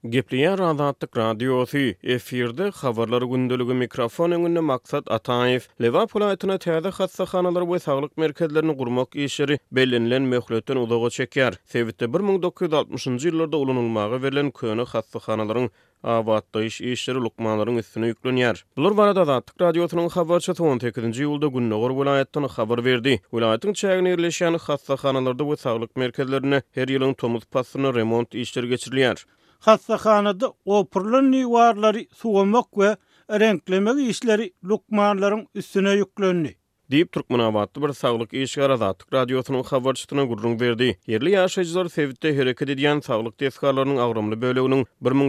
Gepliýär Azatlyk radiosu efirde habarlar gündölügi mikrofon öňünde maksat Ataýew Lewap vilayatyna täze hassahanalar we saglyk merkezlerini gurmak işleri bellenlen möhletden uzaga çekýär. Sebäpde 1960-njy ýyllarda ulanylmagy verilen köne hassahanalaryň awatlaýyş işleri lukmanlaryň üstüne ýüklenýär. Bular barada Azatlyk radiosynyň habarçysy 18-nji ýylda Günnäger vilayatyndan habar berdi. Vilayatyň çägine ýerleşýän hassahanalarda we saglyk merkezlerine her ýylyň tomuz passyny remont işleri geçirilýär. Hassahanada opurlan niwarlary suwamak we renklemek işleri lukmanlaryň üstüne ýüklendi. Diýip Türkmenabatda bir saglyk işgär Azatlyk radiosynyň habarçysyna gurrun berdi. Yerli ýaşaýjylar sebäpde hereket edýän saglyk teskarlarynyň agramly böleginiň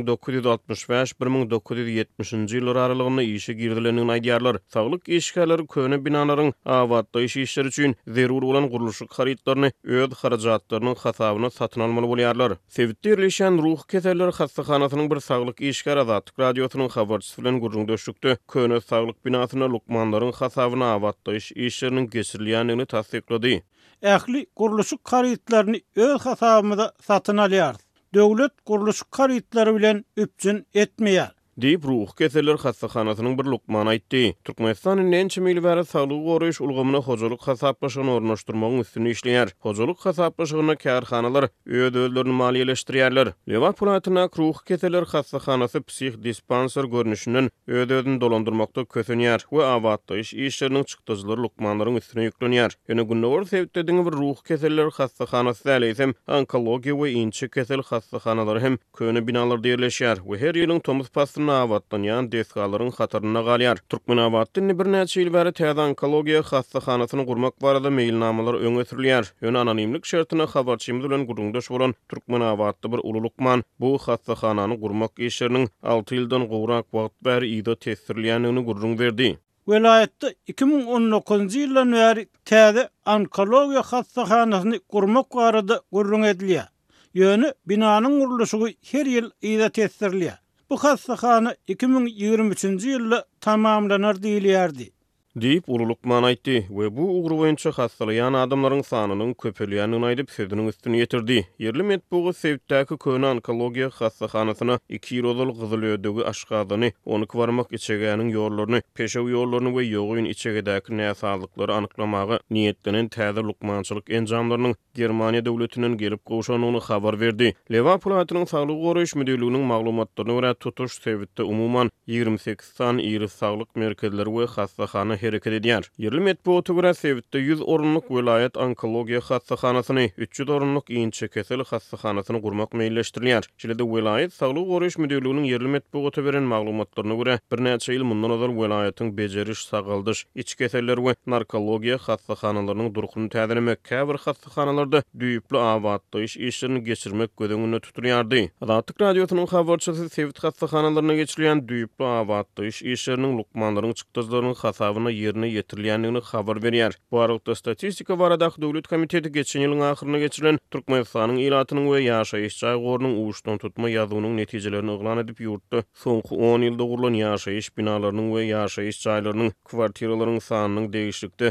1965-1970-njy ýyllar aralygyna işe girdilenini aýdýarlar. Saglyk işgärleri köne binalaryň awatlaýyş işleri üçin zerur bolan guruluşyk harytlaryny öz harajatlarynyň hasabyna satyn almaly bolýarlar. Sebäpde ýerleşen ruh keseller hassahanasynyň bir saglyk işgär Azatlyk radiosynyň habarçysy bilen gurrun döşükdi. Köne saglyk binasyna lukmanlaryň hasabyna awatlaýyş işlerinin geçirilýänini tasdiklady. Ähli guruluşyk harytlaryny öz hasabynda satyn alýar. Döwlet guruluşyk harytlary bilen üpjün etmeýär. Diýip ruh keseller hassahanasynyň bir lukmany aýtdy. Türkmenistanyň näçe mil bäri saglyk goraýyş ulgamyna hojalyk hasaplaşygyny ornaşdyrmagyň üstüne işleýär. Hojalyk hasaplaşygyna kärhanalar öz özlerini maliýeleşdirýärler. Lewap vilayatyna ruh keseller hassahanasy psih dispanser görnüşinden öz özüni dolandyrmakda kösenýär we awatlaýyş işleriniň çykdyjylary lukmanlaryň üstüne ýüklenýär. Ýöne Günnäger sebäpde bir ruh keseller hassahanasy äleýsem onkologiýa we inçe kesel hassahanalary hem köne binalarda ýerleşýär we her ýylyň tomuz pasyny awatlanýan deskalaryň hataryna galýar. Türkmenabatda bir näçe ýyl bäri täze onkologiýa hassahanasyny gurmak barada meýilnamalar öňe sürilýär. Ýöne anonimlik şertine habarçymyz bilen gurrundaş bolan Türkmenabatda bir ululukman bu hassahanany gurmak işleriniň 6 ýyldan gowrak wagt bäri ýyda tesirlenýänini gurrun berdi. Vilayatda 2019-njy ýyldan bäri täze onkologiýa hassahanasyny gurmak barada gurrun edilýär. Ýöne binanyň guruluşy her ýyl ýyda tesirlenýär. Bu hassahana 2023-nji ýylda tamamlanar diýilýärdi. Diýip ululukman aýtdy we bu ugru boýunça hassalayan adamlaryň sanynyň köpelýänini aýdyp sözüniň üstüne ýetirdi. Yerli medpugy sebäpdäki köne onkologiýa hassahanasyna 2 ýyl gyzyl ödegi aşgazyny, onu kwarmak içegäniň ýollaryny, peşew ýollaryny we ýogyn içegedäki näsalyklary anyklamagy niýetlenen täze lukmançylyk enjamlarynyň Germaniýa döwletinden gelip gowşanyny habar berdi. Lewap vilayatynyň saglyk goraýyş müdürlüginiň maglumatlaryna görä tutuş sebäpde umuman 28 san ýyry saglyk merkezleri we hassahana hereket edýär. Yerli medpugy görä sebäpde 100 orunluk vilayat onkologiýa hassahanasyny, 300 orunluk inçe kesel hassahanasyny gurmak meýilleşdirilýär. Şeýle-de vilayat saglyk goraýyş müdürlüginiň yerli medpugy beren maglumatlaryna görä bir näçe ýyl mundan azar vilayatyň bejeriş, sagaldyş, iç keseller we narkologiýa hassahanalynyň durkuny täzelemek, käbir hassahanalarda düýüplü awatlaýyş işlerini geçirmek gödüňünde tutulýardy. Azatlyk radiosynyň habarçysy sebäp hassahanalarına geçirilýän düýüplü awatlaýyş işleriniň lukmanlaryň çykdyjlarynyň hasabyna ýerine ýetirilýändigini habar berýär. Bu arada statistika baradaky döwlet komiteti geçen ýylyň ahyryna geçirilen Türkmenistanyň ilatynyň we ýaşaýyş jaýgorynyň uwuşdan tutma ýazywynyň netijelerini oglan edip ýurtda soňky 10 ýylda gurulan ýaşaýyş binalarynyň we ýaşaýyş jaýlarynyň kwartiralaryň sanynyň değişiklikde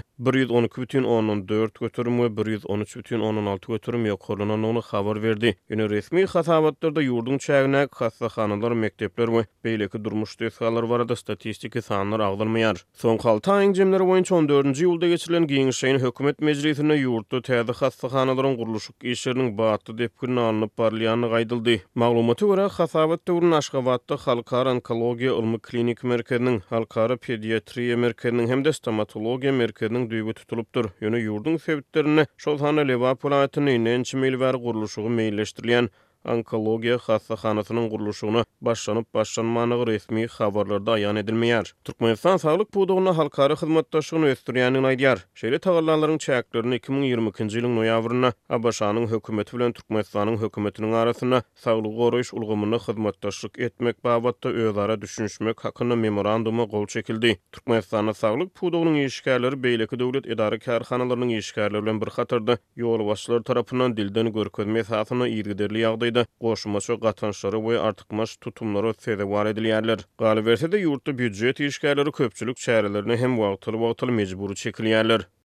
112,4 götürüm we 113,6 götürüm ýokurlananyny habar berdi. Ýöne resmi hasabatlarda ýurdun çägine hassahanalar, mektepler we beýleki durmuş desgalar barada statistika sanlar agdalmaýar. Soňky 6 aýyň jemleri boýunça 14-nji ýylda geçirilen giňişeýin hökümet mejlisine ýurtda täze hassahanalaryň guruluşyk işleriniň batdy depkini alınıp barlýany gaýdyldy. Maglumata görä Hasabat döwrüne Aşgabatda Halkara Onkologiýa Ilmy Klinik merkeziniň, Halkara Pediatriýa merkeziniň hemde stomatologiýa merkeziniň düýbi tutulupdyr. Ýöne ýurdun sebäplerini şol hana Lewap vilayatynyň näçe mil bäri guruluşygy meýilleşdirilýän onkologiýa hassahanasynyň guruluşyna başlanyp başlanmanyny resmi habarlarda aýan edilmeýär. Türkmenistan saglyk pudugyna halkara hyzmatdaşlygyny ösdürýänini aýdýar. Şeýle tagallanlaryň çäklerini 2022-nji ýylyň noýabryna Abaşanyň hökümeti bilen Türkmenistanyň hökümetiniň arasyna saglyk goraýyş ulgamyna hyzmatdaşlyk etmek babatda özara düşünişmek hakyna memoranduma gol çekildi. Türkmenistanyň saglyk pudugynyň işgärleri beýleki döwlet edara kärhanalarynyň işgärleri bilen bir hatarda ýol başçylary tarapyndan dilden görkezme esasyna ýergiderli ýagdaýda goşmaçy gatanşlary we artykmaş tutumlary sebäp edilýärler. Galy berse-de ýurtda büdjet işgärleri köpçülik çärelerini hem wagtly mejburi çekilýärler.